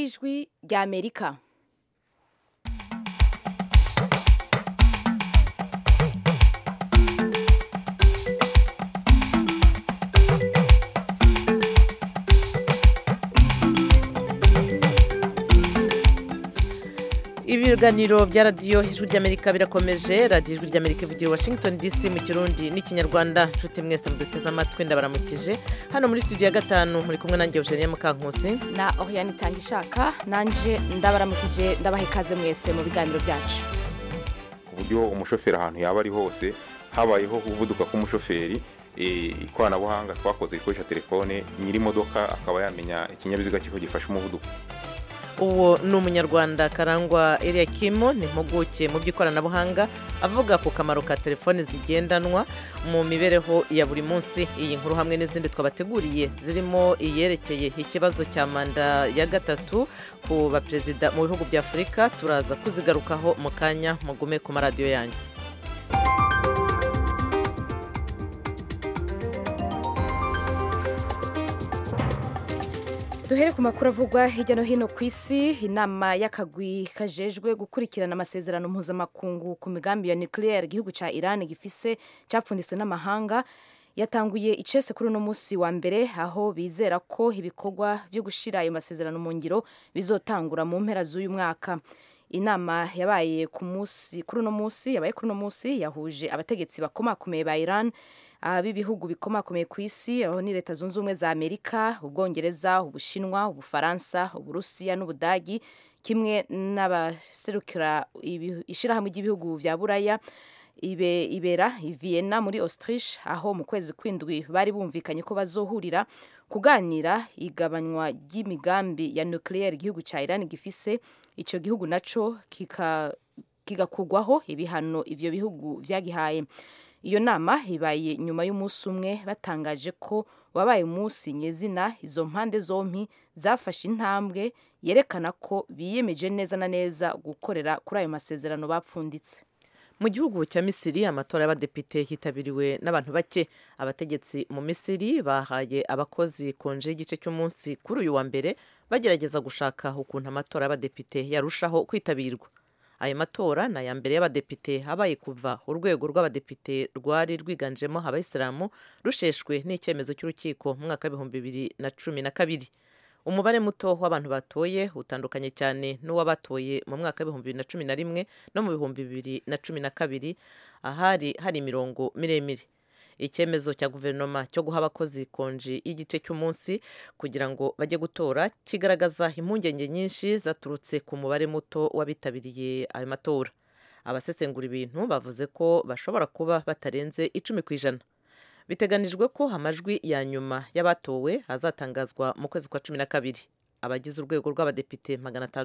ijwi rya Amerika. Ibiganiro bya radiyo ijwi ry'Amerika birakomeje. Radiyo ijwi ry'Amerika ivugira Washington DC mu Kirundi n'Ikinyarwanda. Nshuti mwese muduteze amatwi ndabaramukije. Hano muri studio ya gatanu muri kumwe nanjye Eugenie Mukankusi na Oriane Tangishaka. Nanje ndabaramukije ndabaha ikaze mwese mu biganiro byacu. Ku buryo umushoferi ahantu yaba ari hose habayeho kuvuduka k'umushoferi, ikoranabuhanga twakoze ikoresha telefone, nyiri imodoka akaba yamenya ikinyabiziga kiko gifasha umuvuduko. Uwo ni umunyarwanda Karangwa Eliakim, ni impuguke mu by'ikoranabuhanga, avuga ku kamaro ka telefone zigendanwa mu mibereho ya buri munsi. Iyi nkuru hamwe n'izindi twabateguriye zirimo iyerekeye ikibazo cya manda ya gatatu ku baperezida mu bihugu bya Afurika turaza kuzigarukaho mu kanya. Mugume ku maradiyo yanyu. Duhere ku makuru avugwa hirya no hino ku isi. Inama y'akagwi kajejwe gukurikirana amasezerano mpuzamakungu ku migambi ya nucleaire igihugu ca Iran gifise capfunditswe n'amahanga yatanguye icese kuri uno musi wa mbere, aho bizera ko ibikorwa vyo gushira ayo masezerano mu ngiro bizotangura mu mpera z'uyu mwaka. Inama yabaye kuri uno musi yahuje abategetsi bakomakomeye ba Iran, b'ibihugu bikomakomeye ku isi, aho ni Leta Zunze Ubumwe za Amerika, Ubwongereza, Ubushinwa, Ubufaransa, Uburusiya n'Ubudagi, kimwe n'abaserukira ishirahamwe ry'ibihugu vya Buraya ibera i Vienna muri Autriche, aho mu kwezi kw'indwi bari bumvikanye ko bazohurira kuganira igabanywa ry'imigambi ya nucleaire igihugu ca Iran gifise. Ico gihugu naco kigakugwaho ibihano ivyo bihugu vyagihaye. Iyo nama ibaye nyuma y'umunsi umwe batangaje ko wabaye umunsi nyezina izo mpande zompi zafashe intambwe yerekana ko biyemeje neza na neza gukorera kuri ayo masezerano bapfunditse. Mu gihugu cya Misiri amatora y'abadepite yitabiriwe n'abantu bake. Abategetsi mu Misiri bahaye abakozi konje y'igice cy'umunsi kuri uyu wa mbere, bagerageza gushaka ukuntu amatora y'abadepite yarushaho kwitabirwa. Ayo matora ni aya mbere y'abadepite habaye kuva urwego rw'abadepite rwari rwiganjemo abayisilamu rusheshwe n'icyemezo cy'urukiko mu mwaka w'2012. Umubare muto w'abantu batoye utandukanye cyane n'uwabatoye mu mwaka w'2011 no mu 2012, ahari hari imirongo miremire. Icyemezo cya guverinoma cyo guha abakozi konji y'igice cy'umunsi kugira ngo bajye gutora kigaragaza impungenge nyinshi zaturutse ku mubare muto w'abitabiriye ayo matora. Abasesengura ibintu bavuze ko bashobora kuba batarenze 10%. Biteganijwe ko amajwi ya nyuma y'abatowe azatangazwa mu kwezi kwa 12. Abagize urwego rw'abadepite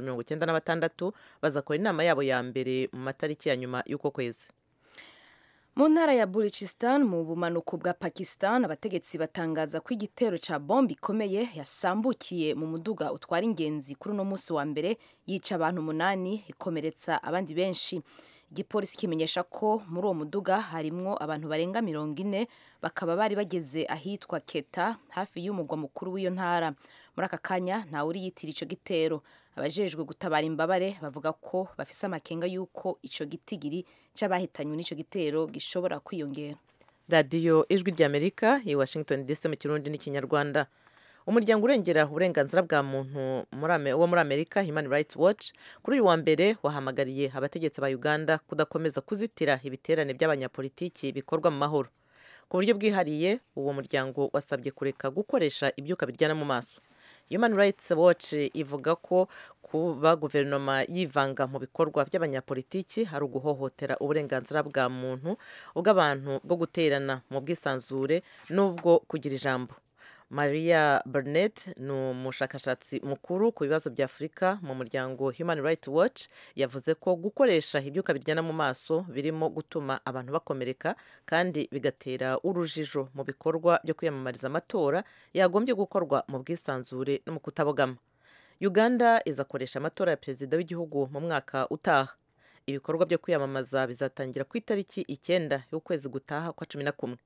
596 bazakora inama yabo ya mbere mu matariki ya nyuma y'uko kwezi. Mu ntara ya Baluchistan mu bumanuko bwa Pakistan, abategetsi batangaza ko igitero ca bombe ikomeye yasambukiye mu muduga utwara ingenzi kuri uno musi wa mbere, yica abantu 8 ikomeretsa abandi benshi. Igipolisi kimenyesha ko muri uwo muduga harimwo abantu barenga 40, bakaba bari bageze ahitwa Quetta hafi y'umugwa mukuru w'iyo ntara. Muri aka kanya ntawe uri yitira ico gitero. Abajejwe gutabara imbabare bavuga ko bafise amakenga yuko ico gitigiri c'abahitanywe n'ico gitero gishobora kwiyongera. Radiyo ijwi ry'Amerika i Washington DC mu Kirundi n'Ikinyarwanda. Umuryango urengera uburenganzira bwa muntu wo muri Amerika, Human Rights Watch, kuri uyu wa mbere wahamagariye abategetsi ba Uganda kudakomeza kuzitira ibiterane by'abanyapolitiki bikorwa mu mahoro. Ku buryo bwihariye, uwo muryango wasabye kureka gukoresha ibyuka biryana mu maso. Human Rights Watch ivuga ko kuba guverinoma yivanga mu bikorwa by'abanyapolitiki hari uguhohotera uburenganzira bwa muntu ubw'abantu bwo guterana mu bwisanzure n'ubwo kugira ijambo. Maria Burnett ni umushakashatsi mukuru ku bibazo bya Afurika mu muryango Human Rights Watch, yavuze ko gukoresha ibyuka biryana mu maso birimo gutuma abantu bakomereka kandi bigatera urujijo mu bikorwa byo kwiyamamariza amatora yagombye gukorwa mu bwisanzure no mu kutabogama. Uganda izakoresha amatora ya perezida w'igihugu mu mwaka utaha. Ibikorwa byo kwiyamamaza bizatangira ku itariki 9 y'ukwezi gutaha kwa 11.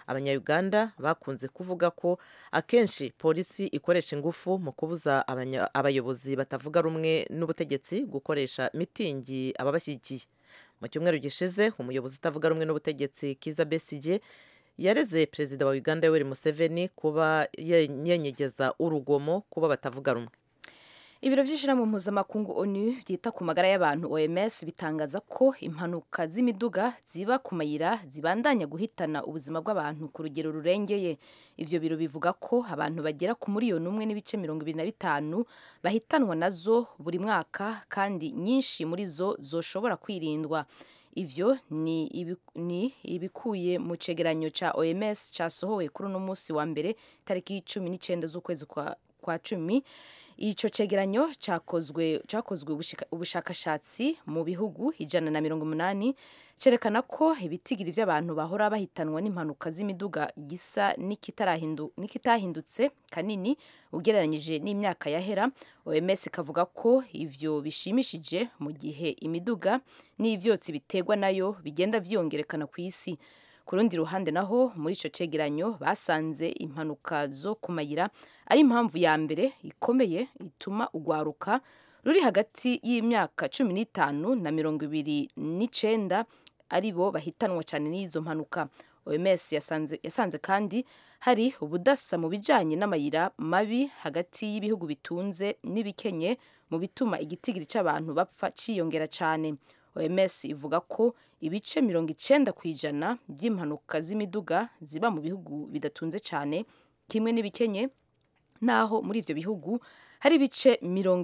Abanya-Uganda bakunze kuvuga ko akenshi polisi ikoresha ingufu mu kubuza abayobozi batavuga rumwe n'ubutegetsi gukoresha mitingi ababashyigikiye. Mu cyumweru gishize umuyobozi utavuga rumwe n'ubutegetsi Kizza Besigye yareze perezida wa Uganda Yoweri Museveni kuba yenyegeza urugomo kuba batavuga rumwe. Ibiro by'ishirahamwe mpuzamakungu ONU byita ku magara y'abantu OMS bitangaza ko impanuka z'imiduga ziba ku mayira zibandanya guhitana ubuzima bw'abantu ku rugero rurengeye. Ivyo biro bivuga ko abantu bagera ku miliyoni 1.25 bahitanwa nazo buri mwaka, kandi nyinshi muri zo zoshobora kwirindwa. Ivyo ni ibikuye mu cegeranyo ca OMS casohowe kuri uno munsi wa mbere tariki 19 z'ukwezi kwa 10. Ico cegeranyo cakozwe ubushakashatsi mu bihugu 180 cerekana ko ibitigiri vy'abantu bahora bahitanwa n'impanuka z'imiduga gisa nikitahindutse kanini ugereranyije n'imyaka yahera. OMS ikavuga ko ivyo bishimishije mu gihe imiduga n'ivyotsi biterwa nayo bigenda vyongerekana ku isi. Ku rundi ruhande naho muri ico cegeranyo basanze impanuka zo ku mayira ari impamvu ya mbere ikomeye ituma ugwaruka ruri hagati y'imyaka 15 na 29 aribo bahitanwa cyane n'izo mpanuka. OMS yasanze kandi hari ubudasa mu bijanye n'amayira mabi hagati y'ibihugu bitunze n'ibikenye mu bituma igitigiri cy'abantu bapfa ciyongera cyane. OMS ivuga ko ibice 90% by'impanuka z'imiduga ziba mu bihugu bidatunze cyane kimwe n'ibikenye, naho muri ivyo bihugu hari ibice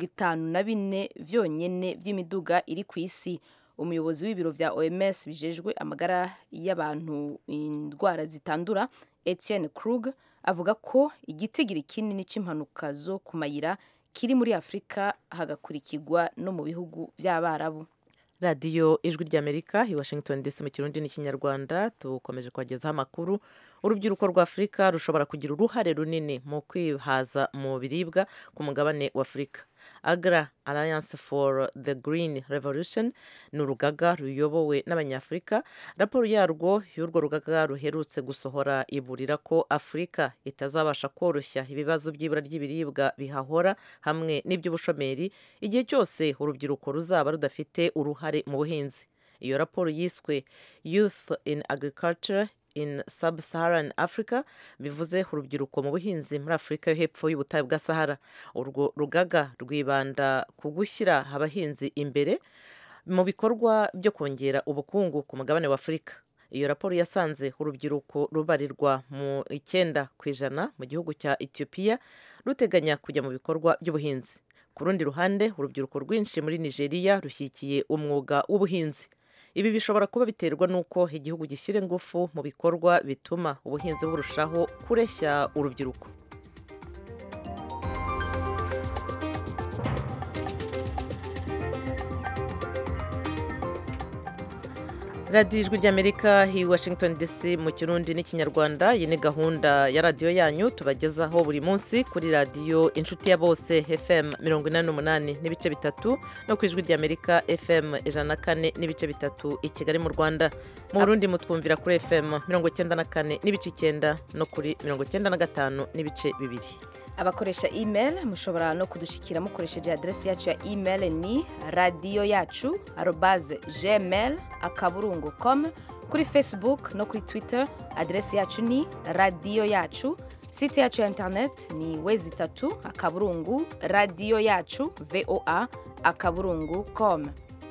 54 vyonyene vy'imiduga iri ku isi. Umuyobozi w'ibiro vya OMS bijejwe amagara y'abantu indwara zitandura Etienne Krug avuga ko igitigiri kinini c'impanuka zo ku mayira kiri muri Afrika hagakurikirwa no mu bihugu vy'Abarabu. Radiyo Ijwi ry'Amerika i Washington DC mu Kirundi n'Ikinyarwanda tukomeje kwagezaho amakuru. Urubyiruko rwa Afurika rushobora kugira uruhare runini mu kwihaza mu biribwa ku mugabane wa Afurika. Agra Alliance for the Green Revolution ni urugaga ruyobowe n'Abanyafurika. Raporo yarwo y'urwo rugaga ruherutse gusohora iburira ko Afurika itazabasha koroshya ibibazo by'ibura ry'ibiribwa bihahora hamwe n'iby'ubushomeri igihe cyose urubyiruko ruzaba rudafite uruhare mu buhinzi. Iyo raporo yiswe Youth in Agriculture in Sub-Saharan Africa bivuze urubyiruko mu buhinzi muri Afurika yo hepfo y'ubutayu bwa Sahara. Urwo rugaga rwibanda ku gushyira abahinzi imbere mu bikorwa byo kongera ubukungu ku mugabane wa Afurika. Iyo raporo yasanze urubyiruko rubarirwa mu 9% mu gihugu cya Ethiopia ruteganya kujya mu bikorwa by'ubuhinzi. Ku rundi ruhande urubyiruko rwinshi muri Nigeria rushyigikiye umwuga w'ubuhinzi. Ibi bishobora kuba biterwa n'uko igihugu gishyira ingufu mu bikorwa bituma ubuhinzi burushaho kureshya urubyiruko. Radiyo Ijwi ry'Amerika i Washington DC mu Kirundi n'Ikinyarwanda. Iyi ni gahunda ya radiyo yanyu tubagezaho buri munsi kuri radiyo Inshuti ya Bose FM 88 n'ibice bitatu no ku Ijwi ry'Amerika FM 104 n'ibice bitatu i Kigali mu Rwanda. Mu Burundi mutwumvira kuri FM 94 n'ibice 9 no kuri 95 n'ibice bibiri. Abakoresha email mushobora no kudushikira mukoresheje adresi yacu ya email ni radio@gmail.com. Kuri Facebook no kuri Twitter adresi yacu ni radio yacu. Site yacu ya internet ni www.radio yacu voa.com.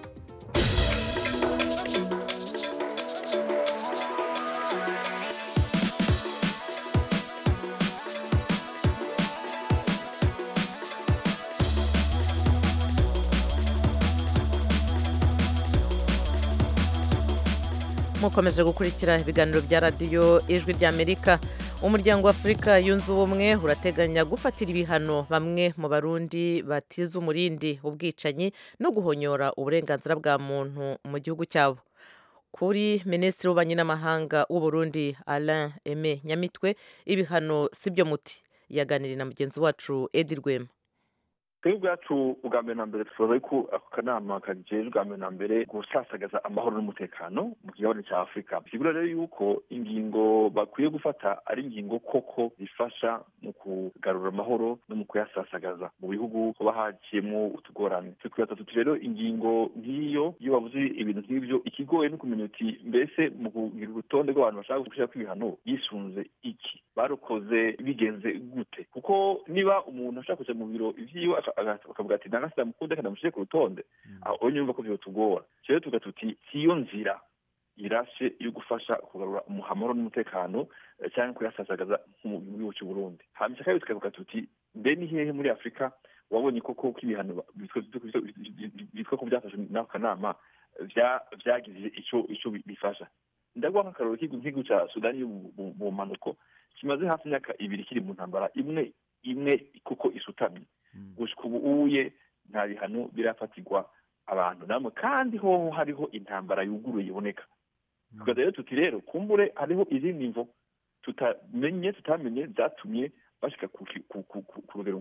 Mukomeje gukurikira ibiganiro bya radiyo Ijwi ry'Amerika. Umuryango wa Afurika yunze ubumwe urateganya gufatira ibihano bamwe mu Barundi batiza umurindi ubwicanyi no guhonyora uburenganzira bwa muntu mu gihugu cyabo. Kuri Minisitiri w'Ububanyi n'Amahanga w'u Burundi Alain Aime Nyamitwe ibihano sibyo muti. Yaganiriye na mugenzi wacu Edi Rwema. twebwe ubwacu ubwa mbere na mbere twifuza yuko ako kanama kajejwe ubwa mbere na mbere gusasagaza amahoro n'umutekano mu kigabane cya afurika bisigura rero yuko ingingo bakwiye gufata ari ingingo koko zifasha mu kugarura amahoro no mu kuyasasagaza mu bihugu hoba haciyemo utugorane twifuza tuti rero ingingo nk'iyo iyo bavuze ibintu nk'ibyo ikigoye no kumenya uti mbese mu kugira urutonde rw'abantu bashaka gushyira kw'ibihano yisunze iki barukoze bigenze gute kuko niba umuntu ashaka kuja mu biro ivyiwe akavuga ati nangasiza mukunde kandi amushire ku rutonde aho nyumva ko vyotugora rero tugatuti siyo nzira irashe yo gufasha kugarura umuhamoro n'umutekano cyangwa kuyasasagaza mu gihugu cy'u Burundi hamisha kandi tukavuga tuti mbe ni hehe muri Afrika wabonye koko kw'ibihano bitwa ko byafashe n'ako kanama vyagize ico bifasha ndagwa nk'akaroro k'igihugu ca Sudani y'ubumanuko kimaze hafi imyaka 2 kiri mu ntambara imwe kuko isutamye gushika ubu uye nta bihano birafatirwa abantu namwe kandi ho hariho intambara yuguruye iboneka tukaza rero tuti rero kumbure hariho izindi mvo tutamenye zatumye bashika ku rugero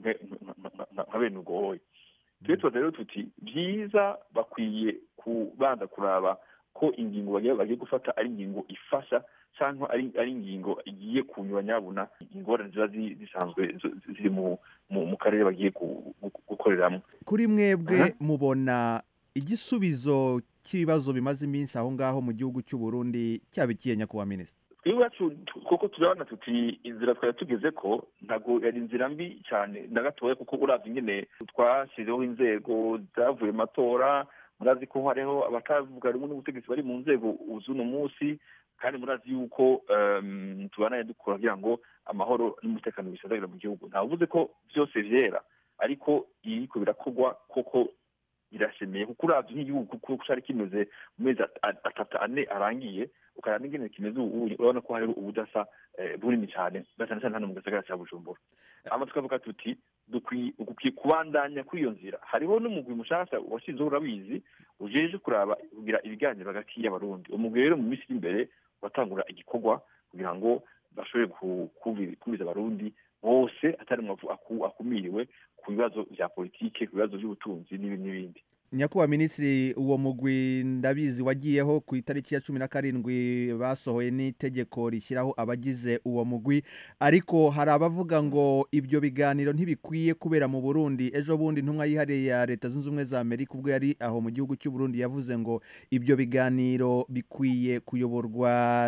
nka bene ugoye tukaza rero tuti byiza bakwiye kubanza kuraba ko ingingo bagiye gufata ari ingingo ifasha cyangwa ari ingingo igiye kunyura nyabuna ingorane ziba zisanzwe ziri mu karere bagiye gukoreramo kuri mwebwe mubona igisubizo cy'ibibazo bimaze iminsi aho ngaho mu gihugu cy'u Burundi cyabikiye nyakubahwa minisitiri twibacu koko turabona tuti inzira twari tugeze ko ntabwo yari inzira mbi cyane na gatoya kuko uravye ingene twashyizeho inzego zavuye matora murazi ko hariho abatavuga rumwe n'ubutegetsi bari mu nzego uzuno munsi kandi murazi yuko tubanaye dukora kugira ngo amahoro n'umutekano bisazagire mu gihugu ntavuze ko byose vyera ariko iriko birakorwa koko birashemeye kuko uravye nk'igihugu kuko cari kimeze mu mezi 3 arangiye ukaraba ingene kimeze ubu urabona ko hariho ubudasa bunini cyane cyane hano mu gisagara cya Bujumbura ama tukavuga tuti dukwiye kubandanya kuri iyo nzira hariho n'umugwi mushasha washizeho urabizi ujeje kuraba kugira ibiganiro hagati y'abarundi umugwi rero mu minsi imbere watangura igikorwa kugira ngo bashobore kubiza abarundi bose atari mwavu akumiriwe ku bibazo bya politike ku bibazo by'ubutunzi n'ibindi nyakubahwa minisitiri uwo mugwi ndabizi wagiyeho ku itariki ya 17 basohoye n'itegeko rishyiraho abagize uwo mugwi ariko hari abavuga ngo ibyo biganiro ntibikwiye kubera mu Burundi ejo bundi ntumwa yihariye ya Leta Zunze Ubumwe za Amerika ubwo yari aho mu gihugu cy'u Burundi yavuze ngo ibyo biganiro bikwiye kuyoborwa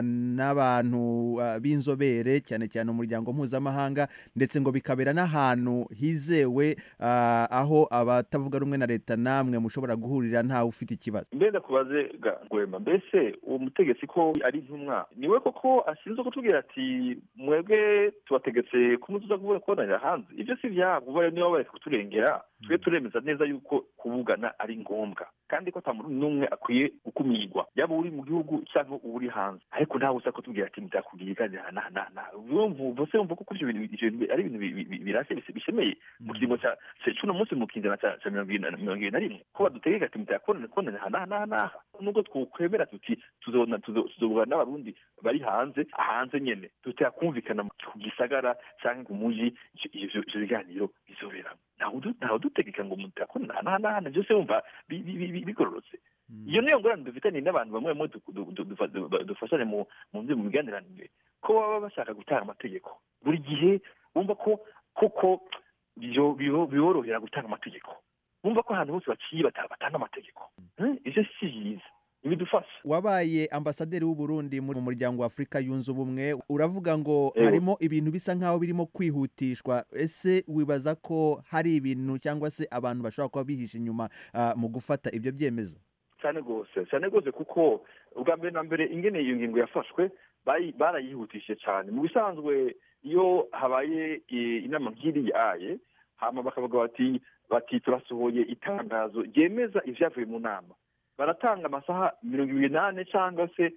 n'abantu b'inzobere cyane cyane umuryango mpuzamahanga ndetse ngo bikabera n'ahantu hizewe aho abatavuga rumwe na leta namwe mushobora guhurira ntawe ufite ikibazo mbenda kubaze Gwema mbese uwo mutegetsi ko ari intumwa niwe koko ashinzwe kutubwira ati mwebwe tubategetse kumuzuza kuvuga konanira hanze ibyo si byabo bari niba bareka kuturengera twe turemeza neza yuko kuvugana ari ngombwa kandi ko atamuntu n'umwe akwiye gukumirwa yaba uri mu gihugu cyangwa uri hanze ariko ntawe usa kutubwira ati mudakubwira na bose umva ko kuri ibyo ari ibintu birashe bishemeye mu kiringo cya cuno munsi mu kinjana cya 2021 ko badutegeka ati mutakonana hana nubwo twokwemera tuti tuzobura n'abarundi bari hanze nyene tutakumvikana ku gisagara cyangwa ku muji ivyo biganiro bizoberamo ntaho dutegeka ngo mutakonana hana byose wumva bigororotse iyo niyo ngorane dufitanye n'abantu bamwe dufashanya mu miganiranire ko baba bashaka gutanga amategeko buri gihe bumva ko koko biborohera gutanga amategeko bumva ko ahantu hose baciye batanga amategeko ivyo si byiza ibidufasha wabaye ambasaderi w'u Burundi mu muryango wa Afrika yunze ubumwe uravuga ngo harimo ibintu bisa nkaho birimo kwihutishwa ese wibaza ko hari ibintu cyangwa se abantu bashobora kuba bihisha inyuma mu gufata ibyo byemezo cyane gose kuko ubwa mbere na mbere ingene iyo ngingo yafashwe barayihutishije cyane mu bisanzwe iyo habaye inama nk'iri yaye hama bakavuga bati turasohoye itangazo ryemeza ivyavuye mu nama baratanga amasaha 28 cyangwa se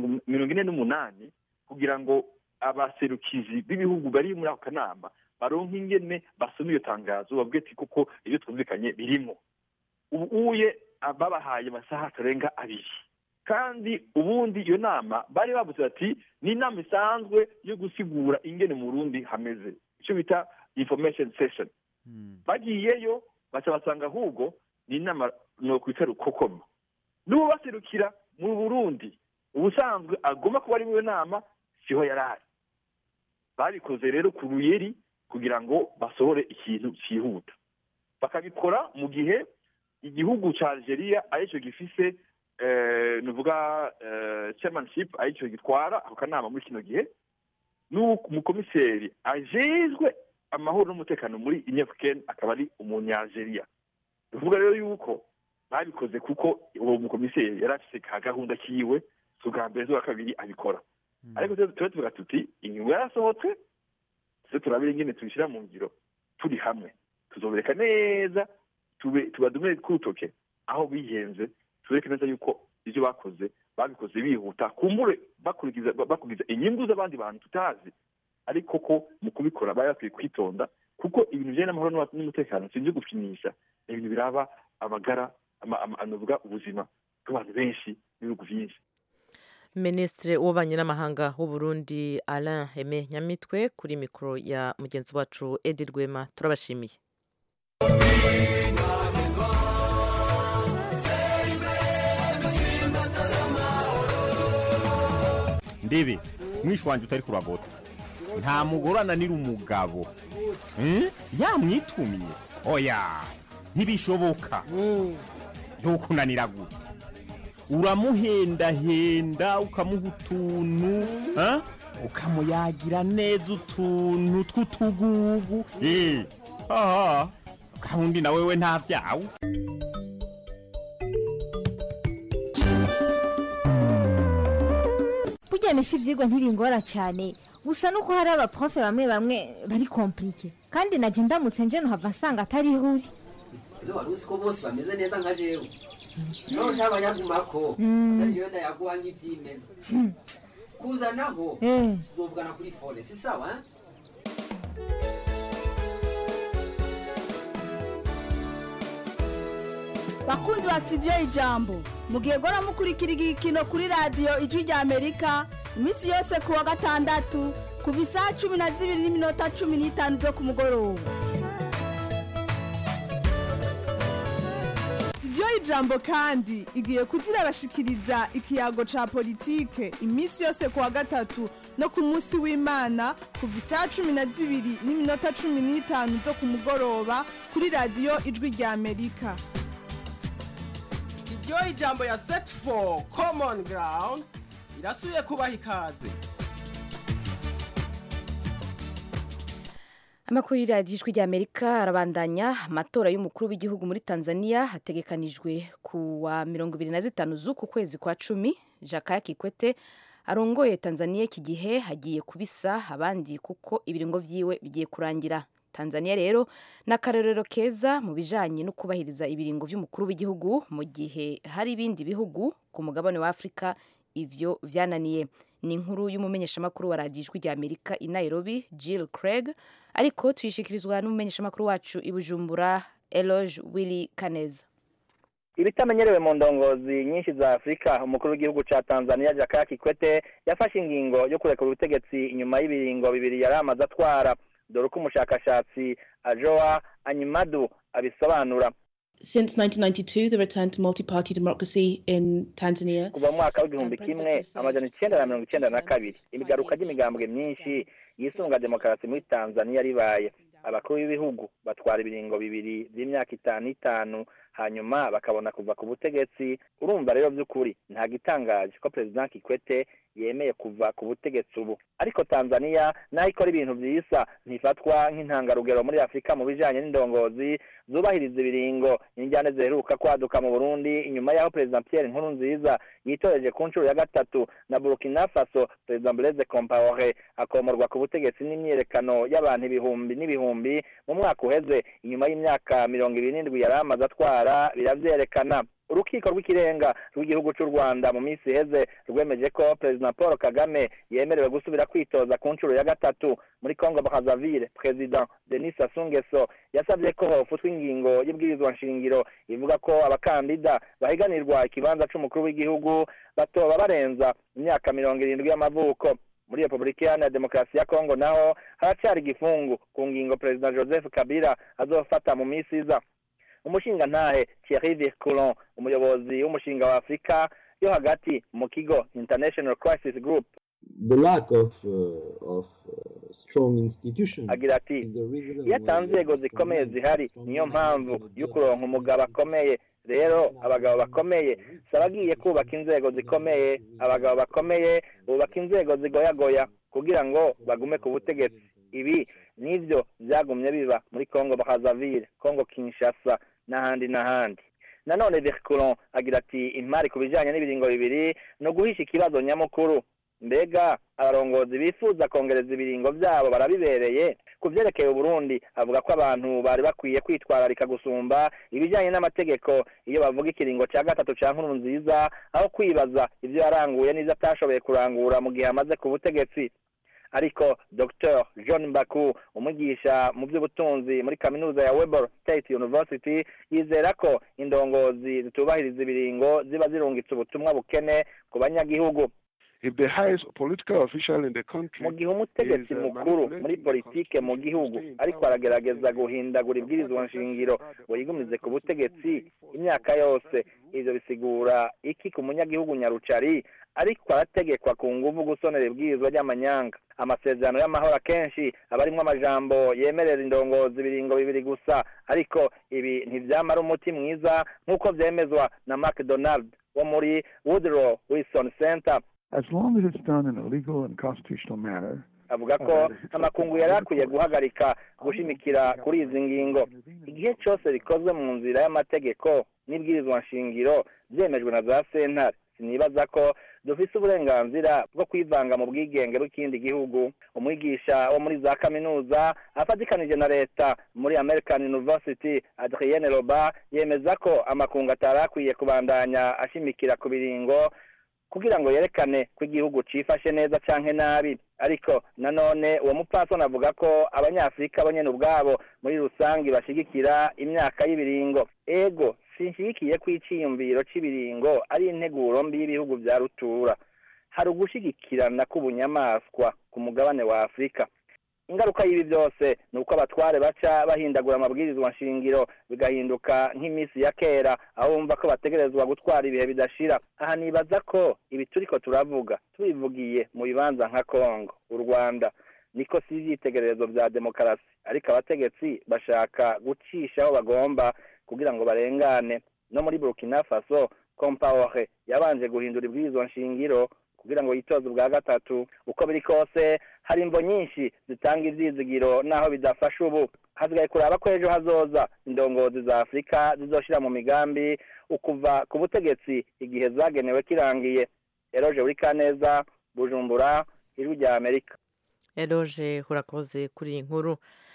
48 kugira ngo abaserukizi b'ibihugu bari muri ako kanama baronke ingene basoma iyo tangazo babwiye ati kuko iyo twumvikanye birimo ubuye babahaye amasaha atarenga 2 kandi ubundi iyo nama bari bavuze ati ni inama isanzwe yo gusigura ingene mu Burundi hameze icyo bita information session bagiyeyo baca basanga ahubwo ni inama no kwita rukokoma n'ubu baserukira mu Burundi ubusanzwe agomba kuba ari mu nama siho yarari babikoze rero ku ruyeri kugira ngo basohore ikintu cyihuta bakabikora mu gihe igihugu ca Algeria arico gifise nuvuga chairmanship arico gitwara ako kanama muri kino gihe n'umukomiseri ajejwe amahoro n'umutekano muri Union Africaine akaba ari umunya-Algeria bivuga rero yuko babikoze kuko uwo mukomiseri yarafise ka gahunda kiwe suga mbere zo kabiri abikora ariko tuvuga tuti inyungu yarasohotse turabire ingene tubishira mu ngiro turi hamwe tuzobereka neza tubadumire kurutoke aho bihenze tubereke neza yuko ivyo bakoze babikoze bihuta kumbure bakurikiza inyungu z'abandi bantu tutazi ariko ko mu kubikora bari bakwiye kwitonda kuko ibintu bijanye n'amahoro n'umutekano sinzi gufinisha ibintu biraba amagara anovuga ubuzima bw'abantu benshi n'ibihugu vyinshi. Ministre w'ububanyi n'amahanga w'u Burundi Alain Aime Nyamitwe kuri mikoro ya mugenzi wacu Edi Rwema turabashimiye. Ndebe mwishi wanje utari kuragota nta mugore ananira umugabo yamwitumye oya ntibishoboka ntukunanira gute uramuhendahenda ukamuha utuntu ukamuyagira neza utuntu tw'utugugu kandi na wewe nta byawe. Burya mesi ivyigwa ntibingora cyane gusa nuko hari abaprofe bamwe bari komplike kandi naje ndamutse nje no hava nsanga atari huri. Ino waruzi ko bose bameze neza nka jewe. No shaba yagumako ariyo ndayaguha nk'ivyimeza. Kuza naho uzovugana kuri fone si sawa? Bakunzi ba studio Ijambo mugiye gora mukurikira igikino kuri radio Ijwi rya Amerika imisi yose kuwa gatandatu kuva saa 12:15 zo kumugoroba. Studio Ijambo kandi igiye kuzira bashikiriza ikiyago ca politike imisi yose kuwa gatatu no ku munsi w'Imana kuva saa 12:15 zo kumugoroba kuri radio Ijwi rya Amerika. Studio Ijambo ya Set for Common Ground irasuye kubaha ikaze. Amakuru y'iradiyo Ijwi rya Amerika arabandanya. Amatora y'umukuru w'igihugu muri Tanzania hategekanijwe ku wa 25 z'uku kwezi kwa 10. Jakaya Kikwete arongoye Tanzania iki gihe hagiye kubisa abandi kuko ibiringo vyiwe bigiye kurangira. Tanzania rero n'akarorero keza mu bijanye no kubahiriza ibiringo vy'umukuru w'igihugu mu gihe hari ibindi bihugu ku mugabane wa Afrika ivyo vyananiye. Ni inkuru y'umumenyeshamakuru wa radiyo Ijwi rya Amerika i Nairobi Jill Craig, ariko tuyishikirizwa n'umumenyeshamakuru wacu i Bujumbura Eloge Willy Kaneza. Ibitamenyerewe mu ndongozi nyinshi za Afrika, umukuru w'igihugu ca Tanzania Jakaya Kikwete yafashe ingingo yo kurekura ubutegetsi inyuma y'ibiringo bibiri yari amaze atwara. Dore uko umushakashatsi Ajoa Anyimadu abisobanura. Since 1992, the return to multi-party democracy in Tanzania. Kuva mwaka w'igihumbi kimwe amajana 1992 imigaruka y'imigambwe myinshi yisunga demokarasi muri Tanzania ribaye. Abakuru b'ibihugu batwara ibiringo bibiri by'imyaka 5 hanyuma bakabona kuva ku butegetsi. Urumva rero by'ukuri nta gitangaje ko President Kikwete yemeye kuva ku butegetsi ubu. Ariko Tanzania nayo ikora ibintu byisa ntifatwa nk'intangarugero muri Afrika mu bijanye n'indongozi zubahiriza ibiringo. Injyane ziheruka kwaduka mu Burundi inyuma yaho President Pierre Nkurunziza yitoreje ku nshuro ya gatatu na Burkina Faso President Blaise Compaoré akomorwa ku butegetsi n'imyerekano y'abantu ibihumbi n'ibihumbi mu mwaka uheze inyuma y'imyaka 27 yari amaze atwara biravyerekana. Urukiko rw'ikirenga rw'igihugu cy'u Rwanda mu minsi iheze rwemeje ko President Paul Kagame yemerewe gusubira kwitoza ku nshuro ya gatatu. Muri Congo Brazzaville President Denis Sassou Nguesso yasabye ko hofutwa ingingo y'ibwirizwa nshingiro ivuga ko abakandida bahiganirwa ikibanza c'umukuru w'igihugu batoba barenza imyaka 70 y'amavuko. Muri Republika ya Demokarasi ya Congo naho haracari igifungu ku ngingo President Joseph Kabila azofata mu minsi iza. umushinga ntahe Thierry Vircoulon umuyobozi w'umushinga wa Afrika yo hagati mu kigo International Crisis Group. The lack of strong institutions agira ati iyo atanzego zikomeye zihari niyo mpamvu yo kuronka umugabo akomeye. Rero abagabo bakomeye sabagiye kubaka inzego zikomeye, abagabo bakomeye bubaka inzego zigoyagoya kugira ngo bagume ku butegetsi. Ibi nivyo byagumye biba muri Congo Brazzaville, Congo Kinshasa n'ahandi. Nanone Vircoulon agira ati impari ku bijanye n'ibiringo bibiri no guhisha ikibazo nyamukuru. Mbega abarongozi bifuza kongereza ibiringo byabo barabibereye? Ku vyerekeye Burundi avuga ko abantu bari bakwiye kwitwararika gusumba ibijanye n'amategeko iyo bavuga ikiringo ca gatatu ca Nkurunziza aho kwibaza ivyo yaranguye n'izo atashoboye kurangura mu gihe amaze ku butegetsi. Ariko Dr. John Mbaku umwigisha mu by'ubutunzi muri kaminuza ya Weber State University yizera ko indongozi zitubahiriza ibiringo ziba zirungitse ubutumwa bukene ku banyagihugu. If the highest political official in the country mu gihe umutegetsi mukuru muri politike mu gihugu ariko aragerageza guhindagura ibwirizwa nshingiro ngo yigumize ku butegetsi imyaka yose, ivyo bisigura iki ku munyagihugu nyarucari ariko arategekwa ku nguvu gusonera ibwirizwa ry'amanyanga? Amasezerano y'amahoro akenshi abarimwo amajambo yemerera indongozi ibiringo bibiri gusa, ariko ibi ntivyamara umuti mwiza nk'uko vyemezwa na McDonald wo muri Woodrow Wilson Center. As long as it's done in a legal and constitutional manner, avuga ko amakungu yari akwiye guhagarika gushimikira kuri izi ngingo igihe cyose bikozwe mu nzira y'amategeko n'ibwirizwa nshingiro byemejwe na za sentare. Sinibaza ko dufise uburenganzira bwo kwivanga mu bwigenge bw'ikindi gihugu. Umwigisha wo muri za kaminuza afatikanije na leta muri American University Adrienne Loba yemeza ko amakungu atarakwiye kubandanya ashimikira ku biringo kugira ngo yerekane ko igihugu cifashe neza canke nabi. Ariko nanone uwo mupfasoni avuga ko abanyafrika bo nyene ubwabo muri rusangi bashigikira imyaka y'ibiringo. Ego sinshigikiye ko iciyumviro c'ibiringo ari integuro mbi y'ibihugu vya rutura. Hari ugushigikirana k'ubunyamaswa ku mugabane wa Afrika. Ingaruka y'ibi byose ni uko abatware baca bahindagura amabwirizwa nshingiro bigahinduka nk'imisi ya kera aho bumva ko bategerezwa gutwara ibihe bidashira. Aha nibaza ko ibi turiko turavuga tubivugiye mu bibanza nka Congo, u Rwanda niko si ivyitegererezo vya demokarasi, ariko abategetsi bashaka gucisha aho bagomba kugira ngo barengane. No muri Burkina Faso Compaoré yabanje guhindura ibwirizwa nshingiro kugira ngo yitoze ubwa gatatu. Uko biri kose hari imvo nyinshi zitanga ivyizigiro naho bidafasha ubu. Hasigaye kuraba ko ejo hazoza indongozi za Afrika zizoshira mu migambi ukuva ku butegetsi igihe zagenewe kirangiye. Eroje uri Kaneza, Bujumbura, Ijwi rya Amerika. Eroje urakoze kuri iyi nkuru.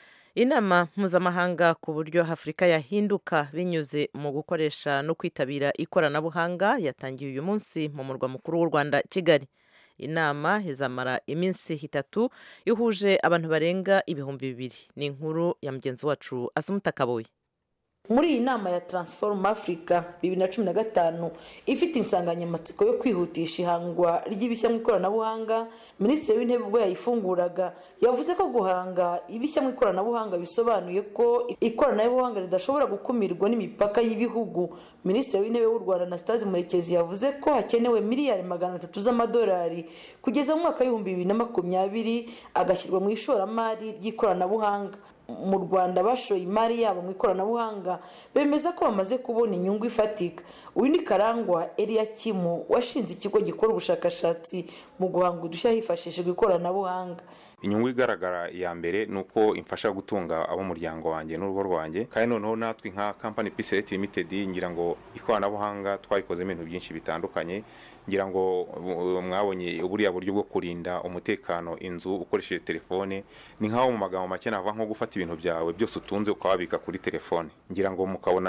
Inama mpuzamahanga ku buryo Afurika yahinduka binyuze mu gukoresha no kwitabira ikoranabuhanga yatangiye uyu munsi mu murwa mukuru w'u Rwanda Kigali. Inama izamara iminsi 3 ihuje abantu barenga 2,000. Ni inkuru ya mugenzi wacu Asumuta Kaboyi. Muri iyi nama ya Transform Africa 2015 ifite insanganyamatsiko yo kwihutisha ihangwa ry'ibishya mu ikoranabuhanga, Minisitiri w'Intebe ubwo yayifunguraga yavuze ko guhanga ibishya mu ikoranabuhanga bisobanuye ko ikoranabuhanga ridashobora gukumirwa n'imipaka y'ibihugu. Minisitiri w'Intebe w'u Rwanda Anastase Murekezi yavuze ko hakenewe miliyari 300 z'amadolari kugeza mu mwaka wa 2020 agashyirwa mu ishoramari ry'ikoranabuhanga. Mu Rwanda bashoye imari yabo mu ikoranabuhanga bemeza ko bamaze kubona inyungu ifatika. Uyu ni Karangwa Eliakimu washinze ikigo gikora ubushakashatsi mu guhanga udushya hifashishijwe ikoranabuhanga. Inyungu igaragara ya mbere nuko imfasha gutunga abo muryango wanjye n'urugo rwanjye, kandi noneho natwe nka company PCT Limited ngira ngo ikoranabuhanga twarikoze ibintu byinshi bitandukanye. Ngira ngo mwabonye uburiya buryo bwo kurinda umutekano inzu ukoresheje telefone, ni nkaho mu magambo make nava nko gufata ibintu byawe byose utunze ukababika kuri telefone. Ngira ngo mukabona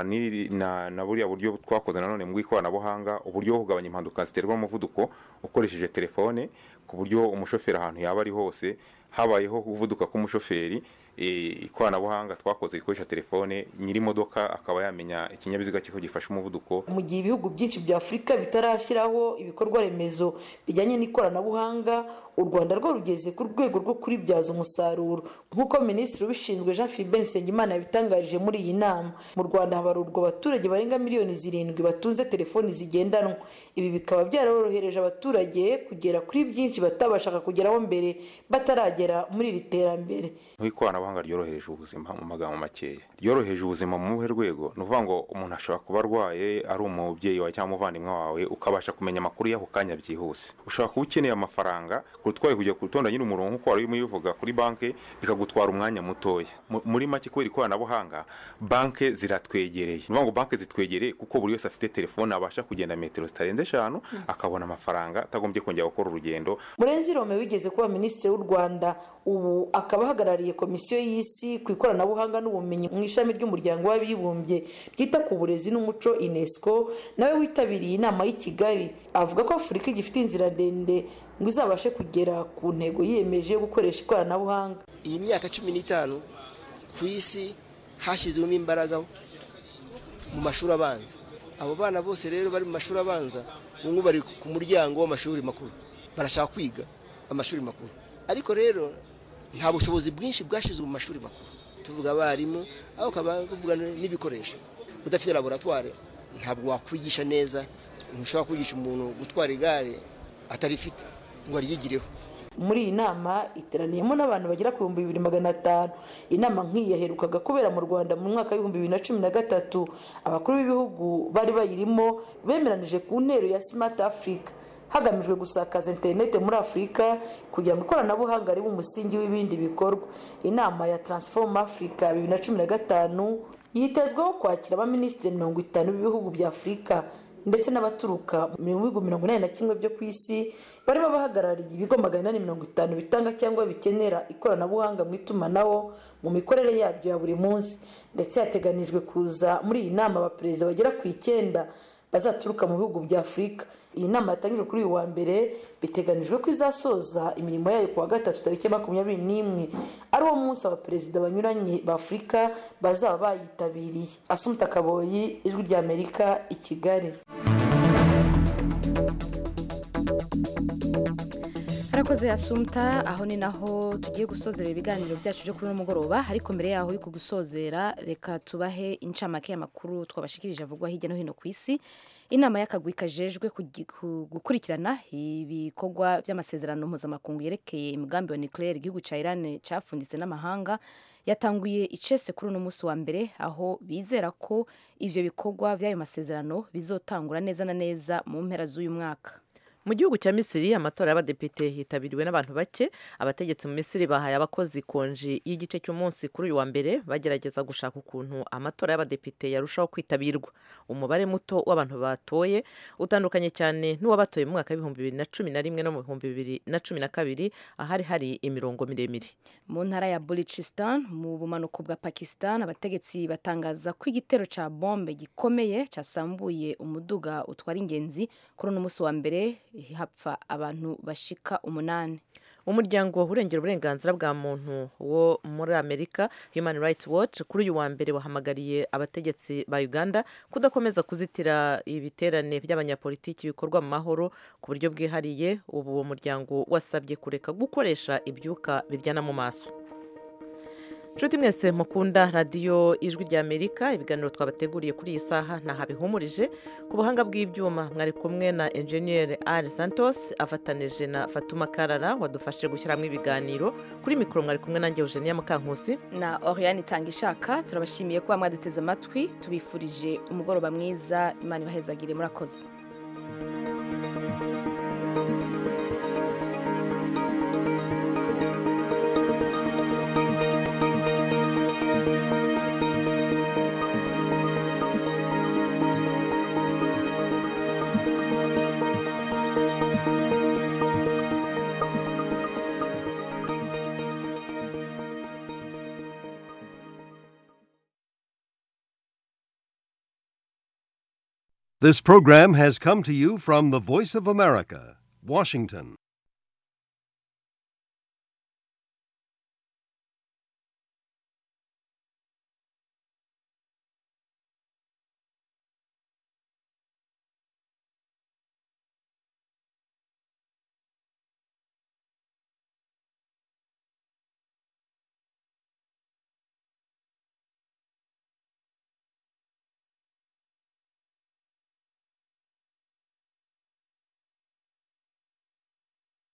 na buriya buryo twakoze nanone mu ikoranabuhanga, uburyo kugabanya impanuka ziterwa n'umuvuduko ukoresheje telefone, ku buryo umushoferi ahantu yaba ari hose habayeho kuvuduka k'umushoferi ikoranabuhanga twakoze rikoresha telefone nyiri imodoka akaba yamenya ikinyabiziga cye ko gifashe umuvuduko. Mu gihe ibihugu byinshi bya Afurika bitarashyiraho ibikorwa remezo bijyanye n'ikoranabuhanga, u Rwanda rwo rugeze ku rwego rwo kuribyaza umusaruro nk'uko Minisitiri ubishinzwe Jean Philbert Nsengimana yabitangarije muri iyi nama. Mu Rwanda habarurwa abaturage barenga miliyoni 7 batunze telefoni zigendanwa. Ibi bikaba byarorohereje abaturage kugera kuri byinshi batabashaka kugeraho mbere bataragera muri iri terambere. Ikoranabuhanga ryorohereje ubuzima mu magambo makeya, ryoroheje ubuzima mu muhe rwego. Ni ukuvuga ngo umuntu ashobora kuba arwaye ari umubyeyi wawe cyangwa umuvandimwe wawe, ukabasha kumenya amakuru y'ako kanya byihuse. Ushobora kuba ukeneye amafaranga kutwaye kujya kutonda nyine umurongo nk'uko wari ubivuga kuri banki, bikagutwara umwanya mutoya. Muri make kubera ikoranabuhanga banki ziratwegereye. Ni ukuvuga ngo banki zitwegereye kuko buri wese afite telefone, abasha kugenda metero zitarenze 5 akabona amafaranga atagombye kongera gukora urugendo. Murenzi Rome wigeze kuba Minisitiri w'u Rwanda, ubu akaba ahagarariye Komisiyo y'Isi ku ikoranabuhanga n'ubumenyi mu ishami ry'umuryango w'abibumbye ryita ku burezi n'umuco UNESCO, nawe witabiriye inama y'i Kigali. Avuga ko Afurika igifite inzira ndende ngo izabashe kugera ku ntego yiyemeje yo gukoresha ikoranabuhanga. Iyi myaka 15 ku isi hashyizwemo imbaraga mu mashuri abanza. Abo bana bose rero bari mu mashuri abanza ubu bari ku muryango w'amashuri makuru, barashaka kwiga amashuri makuru. Ariko rero nta bushobozi bwinshi bwashizwe mu mashuri makuru. Tuvuga abarimu, aho kuvuga n'ibikoresho. Udafite laboratoire ntabwo wakwigisha neza. Ntushobora kwigisha umuntu gutwara igare atarifite ngo aryigireho. Muri iyi nama iteraniyemo n'abantu bagera ku 2500. Inama nk'iyi yaherukaga kubera mu Rwanda mu mwaka wa 2013. Abakuru b'ibihugu bari bayirimo bemeranije ku ntero ya Smart Africa, hagamijwe gusakaza internet muri Afurika kugira ngo ikoranabuhanga ribe umusingi w'ibindi bikorwa. Inama ya Transform Africa 2015 yitezweho kwakira abaminisitiri 50 b'ibihugu bya Afurika ndetse n'abaturuka mu bihugu 81 byo ku isi, barimo bahagarariye ibigo 850 bitanga cyangwa bikenera ikoranabuhanga mu itumanaho mu mikorere yabyo ya buri munsi. Ndetse yateganijwe kuza muri iyi nama abaperezida bagera ku 9 bazaturuka mu bihugu bya Afurika. Iyi nama yatangijwe kuri uyu wa mbere, biteganijwe ko izasoza imirimo yayo ku wa gatatu tariki 21 ari wo munsi abaperezida banyuranye ba Afurika bazaba bayitabiriye. Assumpta Kaboyi, Ijwi ry'Amerika, i Kigali. Arakoze Assumpta. Aho ni naho tugiye gusozera ibiganiro byacu byo kuri uno mugoroba, ariko mbere yaho yuko gusozera reka tubahe incamake y'amakuru twabashikirije avugwa hirya no hino ku isi. Inama y'akagwi kajejwe gukurikirana ibikorwa by'amasezerano mpuzamakungu yerekeye imigambi ya nucleaire igihugu ca Iran cafunditse n'amahanga yatanguye icese kuri uno munsi wa mbere, aho bizera ko ivyo bikorwa by'ayo masezerano bizotangura neza na neza mu mpera z'uyu mwaka. Mu gihugu cya Misiri amatora y'abadepite yitabiriwe n'abantu bake. Abategetsi mu Misiri bahaye abakozi konji y'igice cy'umunsi kuri uyu wa mbere, bagerageza gushaka ukuntu amatora y'abadepite yarushaho kwitabirwa. Umubare muto w'abantu batoye utandukanye cyane n'uwabatoye mu mwaka wa 2011 no mu 2012, ahari hari imirongo miremire. Mu ntara ya Baluchistan mu bumanuko bwa Pakistan, abategetsi batangaza ko igitero ca bombe gikomeye casambuye umuduga utwara ingenzi kuri uno munsi wa mbere, hapfa abantu bashika 8. Umuryango urengera uburenganzira bwa muntu wo muri Amerika Human Rights Watch kuri uyu wa mbere wahamagariye abategetsi ba Uganda kudakomeza kuzitira ibiterane by'abanyapolitiki bikorwa mu mahoro ku buryo bwihariye. Ubu uwo muryango wasabye kureka gukoresha ibyuka biryana mu maso. Nshuti mwese mukunda radiyo Ijwi ry'Amerika, ibiganiro twabateguriye kuri iyi saha ntahabihumurije. Ku buhanga bw'ibyuma mwari kumwe na Engineer Ari Santos afatanije na Fatuma Karara wadufashe gushyiramo ibiganiro. Kuri mikoro mwari kumwe nanjye Eugenia Mukankusi na Oriane Tangishaka. Turabashimiye kuba mwaduteze amatwi, tubifurije umugoroba mwiza, Imana ibahezagire, murakoze. This program has come to you from the Voice of America, Washington.